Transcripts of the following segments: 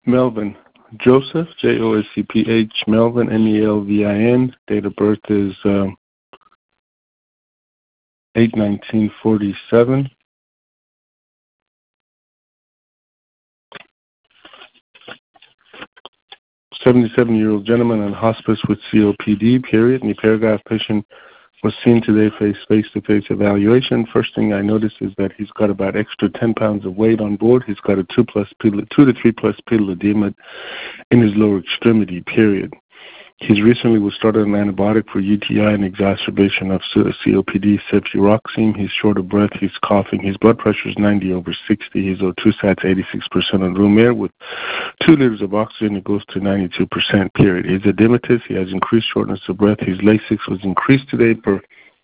Melvin Joseph, Joseph, Melvin, Melvin. Date of birth is 8/19/47. "77-year-old gentleman on hospice with COPD, period." Any paragraph, patient was seen today face-to-face evaluation. First thing I noticed is that he's got about extra 10 pounds of weight on board. He's got a 2 to 3 plus pedal edema in his lower extremity, period. He's recently was started an antibiotic for UTI and exacerbation of COPD, cefuroxime. He's short of breath. He's coughing. His blood pressure is 90/60. His O2 sats 86% on room air. With 2 liters of oxygen, it goes to 92%, period. He's edematous. He has increased shortness of breath. His Lasix was increased today per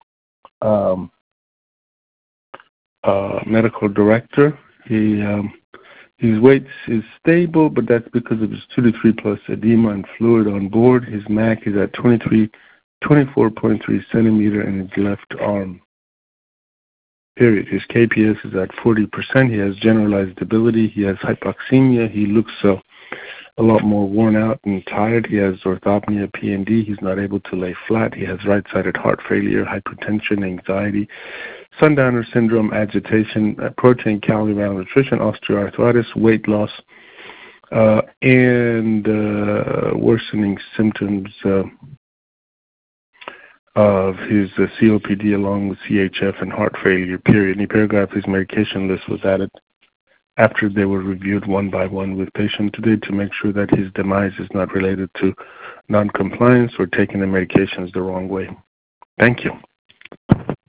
medical director. His weight is stable, but that's because of his 2 to 3 plus edema and fluid on board. His MAC is at 24.3 centimeter in his left arm, period. His KPS is at 40%. He has generalized debility. He has hypoxemia. He looks a lot more worn out and tired. He has orthopnea, PND. He's not able to lay flat. He has right-sided heart failure, hypertension, anxiety, sundowner syndrome, agitation, protein, calorie malnutrition, osteoarthritis, weight loss, and worsening symptoms of his COPD along with CHF and heart failure, period. Any paragraph, his medication list was added after they were reviewed one by one with patient today to make sure that his demise is not related to noncompliance or taking the medications the wrong way. Thank you.